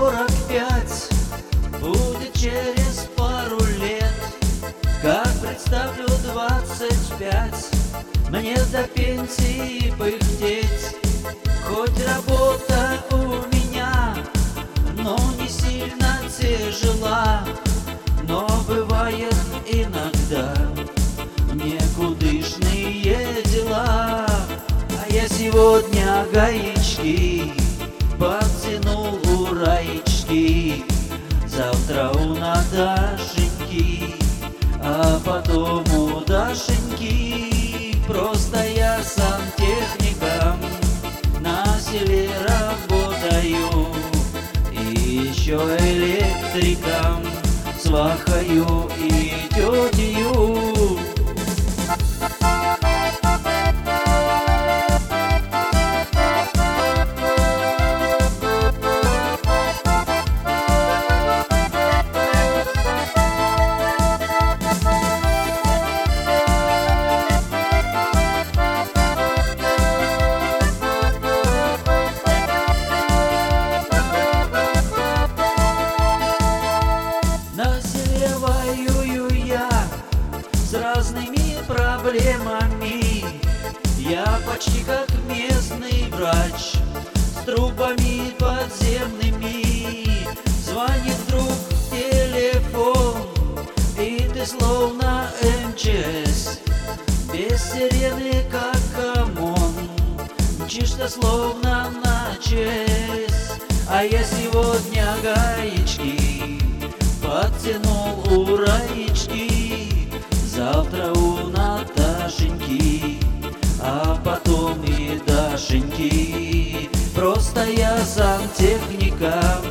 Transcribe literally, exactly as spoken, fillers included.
сорок пять, будет через пару лет. Как представлю двадцать пять, мне до пенсии пыхтеть. Хоть работа у меня, но не сильно тяжела, но бывает иногда некудышные дела. А я сегодня гаечки подтянул у Раечки, завтра у Наташеньки, а потом у Дашеньки. Просто я сантехником на селе работаю, и еще электриком свахаю и тетю. Воюю я с разными проблемами. Я почти как местный врач с трубами подземными. Звонит вдруг телефон, и ты словно эм че эс, без сирены как камон, мчишься словно на ЧС. А я сегодня гаечки подтянул у Раечки, завтра у Наташеньки, а потом и Дашеньки. Просто я сантехником